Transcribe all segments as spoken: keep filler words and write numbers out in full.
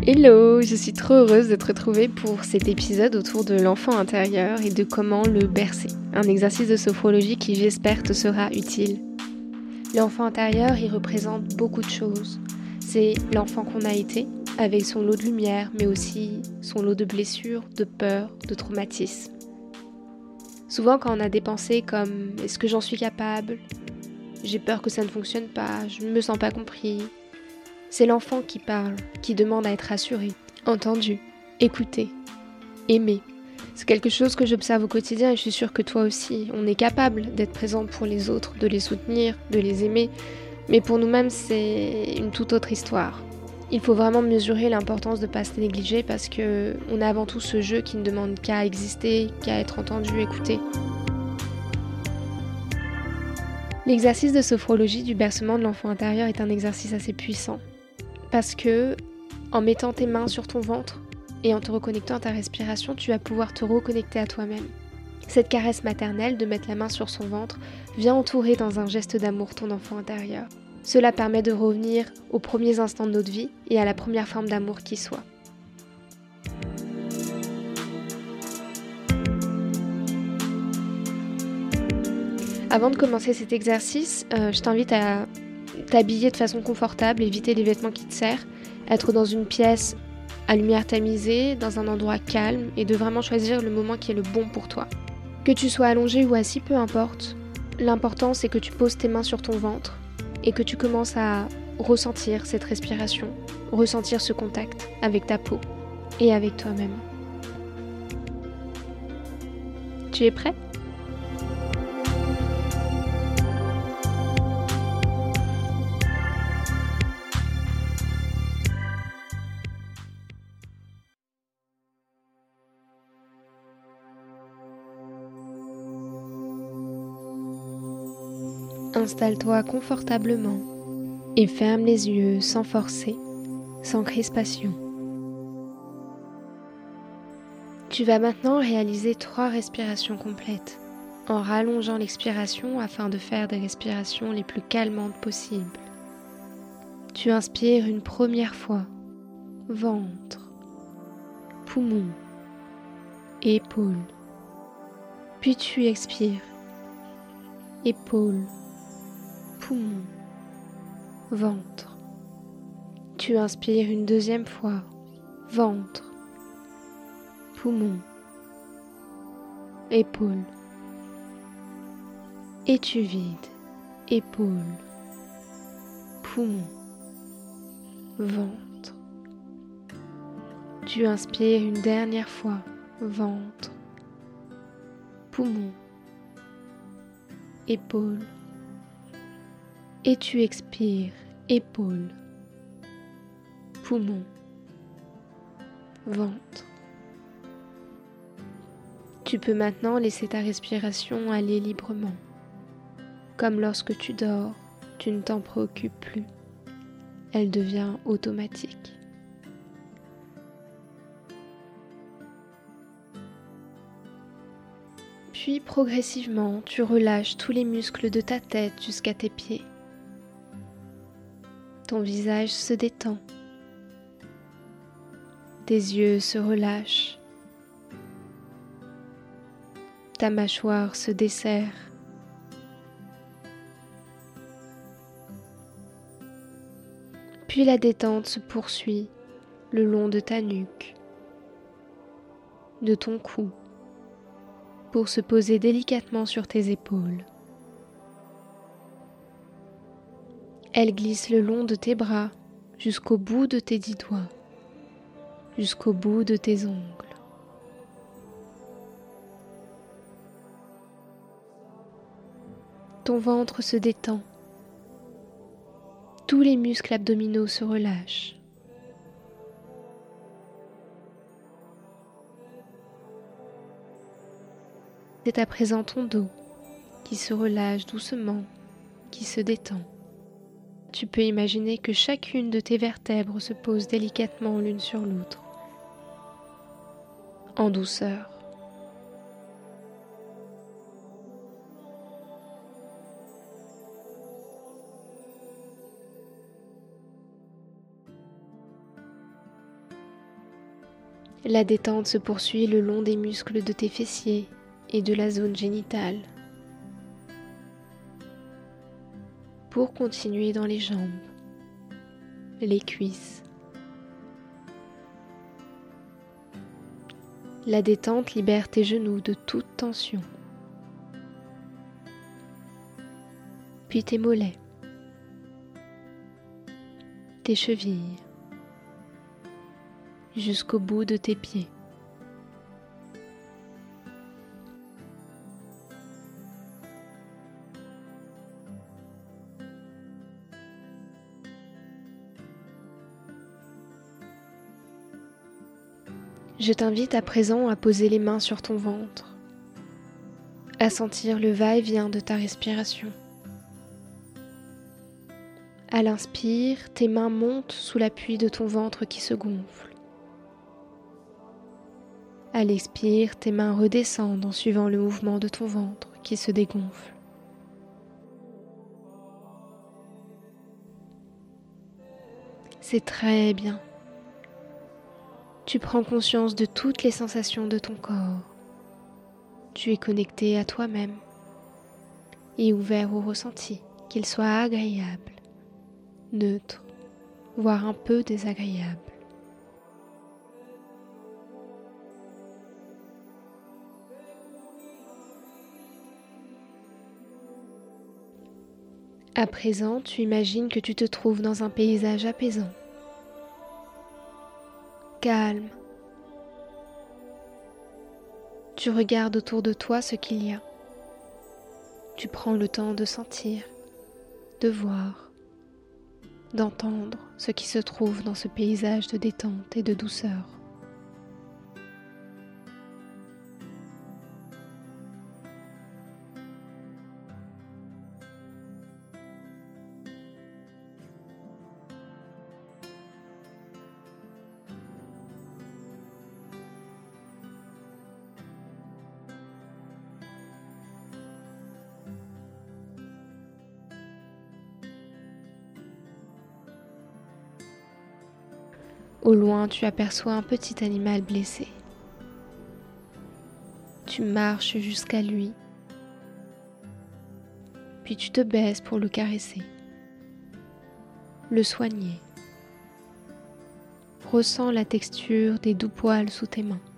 Hello, je suis trop heureuse de te retrouver pour cet épisode autour de l'enfant intérieur et de comment le bercer. Un exercice de sophrologie qui, j'espère, te sera utile. L'enfant intérieur, il représente beaucoup de choses. C'est l'enfant qu'on a été, avec son lot de lumière, mais aussi son lot de blessures, de peurs, de traumatismes. Souvent, quand on a des pensées comme « est-ce que j'en suis capable ? J'ai peur que ça ne fonctionne pas, je ne me sens pas compris », c'est l'enfant qui parle, qui demande à être rassuré, entendu, écouté, aimé. C'est quelque chose que j'observe au quotidien et je suis sûre que toi aussi, on est capable d'être présent pour les autres, de les soutenir, de les aimer, mais pour nous-mêmes, c'est une toute autre histoire. Il faut vraiment mesurer l'importance de ne pas se négliger parce qu'on a avant tout ce jeu qui ne demande qu'à exister, qu'à être entendu, écouté. L'exercice de sophrologie du bercement de l'enfant intérieur est un exercice assez puissant. Parce que, en mettant tes mains sur ton ventre et en te reconnectant à ta respiration, tu vas pouvoir te reconnecter à toi-même. Cette caresse maternelle de mettre la main sur son ventre vient entourer dans un geste d'amour ton enfant intérieur. Cela permet de revenir aux premiers instants de notre vie et à la première forme d'amour qui soit. Avant de commencer cet exercice, euh, je t'invite à t'habiller de façon confortable, éviter les vêtements qui te serrent, être dans une pièce à lumière tamisée, dans un endroit calme et de vraiment choisir le moment qui est le bon pour toi. Que tu sois allongé ou assis, peu importe, l'important c'est que tu poses tes mains sur ton ventre et que tu commences à ressentir cette respiration, ressentir ce contact avec ta peau et avec toi-même. Tu es prêt ? Installe-toi confortablement et ferme les yeux sans forcer, sans crispation. Tu vas maintenant réaliser trois respirations complètes en rallongeant l'expiration afin de faire des respirations les plus calmantes possibles. Tu inspires une première fois, ventre, poumon, épaules. Puis tu expires, épaules, poumon, ventre. Tu inspires une deuxième fois, ventre, poumon, épaules. Et tu vides, épaules, poumon, ventre. Tu inspires une dernière fois, ventre, poumon, épaules. Et tu expires, épaules, poumon, ventre. Tu peux maintenant laisser ta respiration aller librement. Comme lorsque tu dors, tu ne t'en préoccupes plus. Elle devient automatique. Puis progressivement, tu relâches tous les muscles de ta tête jusqu'à tes pieds. Ton visage se détend. Tes yeux se relâchent. Ta mâchoire se desserre. Puis la détente se poursuit le long de ta nuque, de ton cou, pour se poser délicatement sur tes épaules. Elle glisse le long de tes bras jusqu'au bout de tes dix doigts, jusqu'au bout de tes ongles. Ton ventre se détend. Tous les muscles abdominaux se relâchent. C'est à présent ton dos qui se relâche doucement, qui se détend. Tu peux imaginer que chacune de tes vertèbres se pose délicatement l'une sur l'autre, en douceur. La détente se poursuit le long des muscles de tes fessiers et de la zone génitale. Pour continuer dans les jambes, les cuisses. La détente libère tes genoux de toute tension. Puis tes mollets, tes chevilles, jusqu'au bout de tes pieds. Je t'invite à présent à poser les mains sur ton ventre, à sentir le va-et-vient de ta respiration. À l'inspire, tes mains montent sous l'appui de ton ventre qui se gonfle. À l'expire, tes mains redescendent en suivant le mouvement de ton ventre qui se dégonfle. C'est très bien. Tu prends conscience de toutes les sensations de ton corps. Tu es connecté à toi-même et ouvert au ressenti, qu'il soit agréable, neutre, voire un peu désagréable. À présent, tu imagines que tu te trouves dans un paysage apaisant, calme. Tu regardes autour de toi ce qu'il y a. Tu prends le temps de sentir, de voir, d'entendre ce qui se trouve dans ce paysage de détente et de douceur. Au loin, tu aperçois un petit animal blessé. Tu marches jusqu'à lui, puis tu te baisses pour le caresser, le soigner. Ressens la texture des doux poils sous tes mains.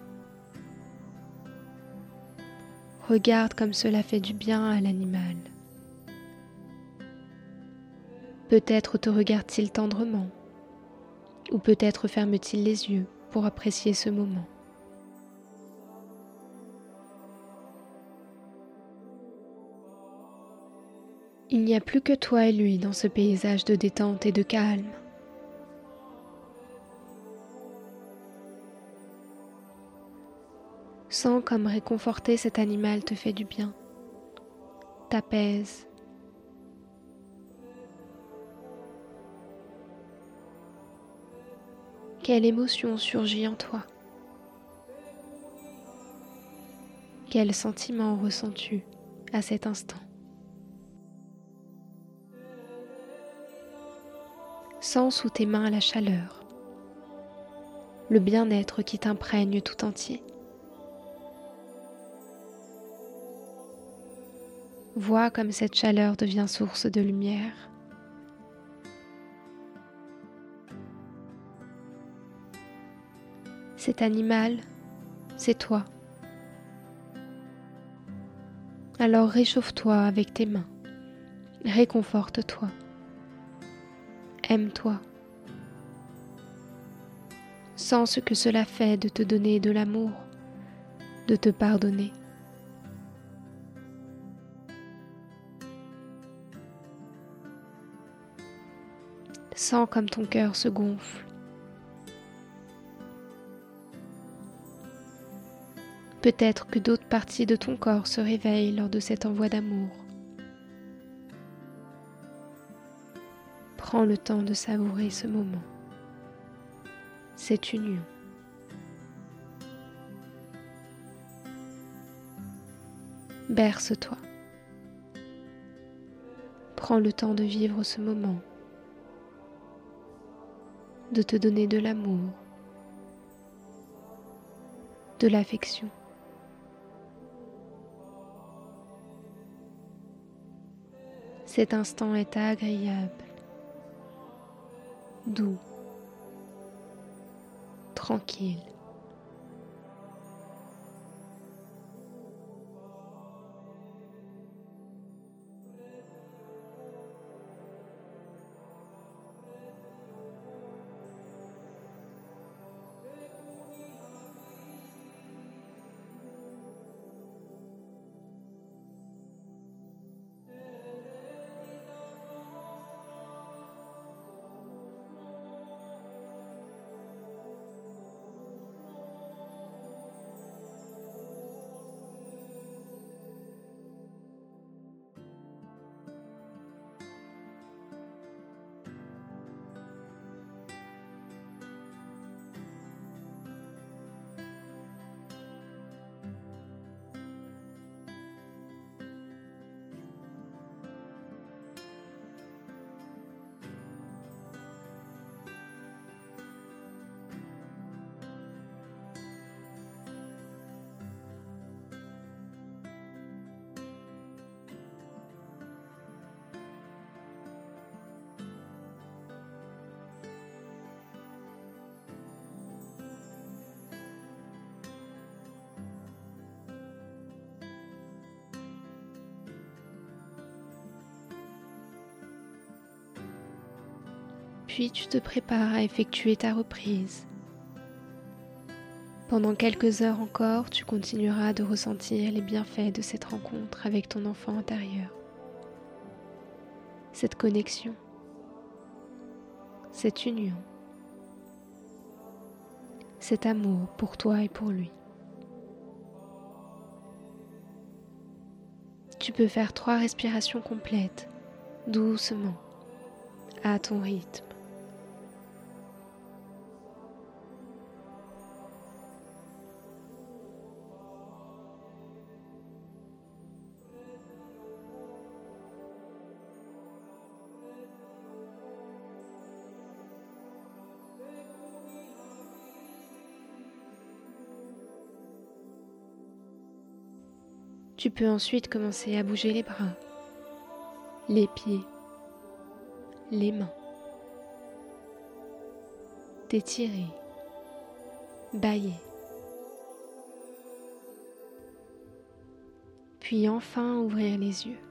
Regarde comme cela fait du bien à l'animal. Peut-être te regarde-t-il tendrement, ou peut-être ferme-t-il les yeux pour apprécier ce moment. Il n'y a plus que toi et lui dans ce paysage de détente et de calme. Sens comme réconforter cet animal te fait du bien, t'apaise. Quelle émotion surgit en toi? Quel sentiment ressens-tu à cet instant? Sens sous tes mains la chaleur, le bien-être qui t'imprègne tout entier. Vois comme cette chaleur devient source de lumière. Cet animal, c'est toi. Alors réchauffe-toi avec tes mains, réconforte-toi, aime-toi. Sens ce que cela fait de te donner de l'amour, de te pardonner. Sens comme ton cœur se gonfle. Peut-être que d'autres parties de ton corps se réveillent lors de cet envoi d'amour. Prends le temps de savourer ce moment, cette union. Berce-toi. Prends le temps de vivre ce moment, de te donner de l'amour, de l'affection. Cet instant est agréable, doux, tranquille. Puis tu te prépares à effectuer ta reprise. Pendant quelques heures encore, tu continueras de ressentir les bienfaits de cette rencontre avec ton enfant intérieur. Cette connexion, cette union, cet amour pour toi et pour lui. Tu peux faire trois respirations complètes, doucement, à ton rythme. Tu peux ensuite commencer à bouger les bras, les pieds, les mains, t'étirer, bâiller. Puis enfin ouvrir les yeux.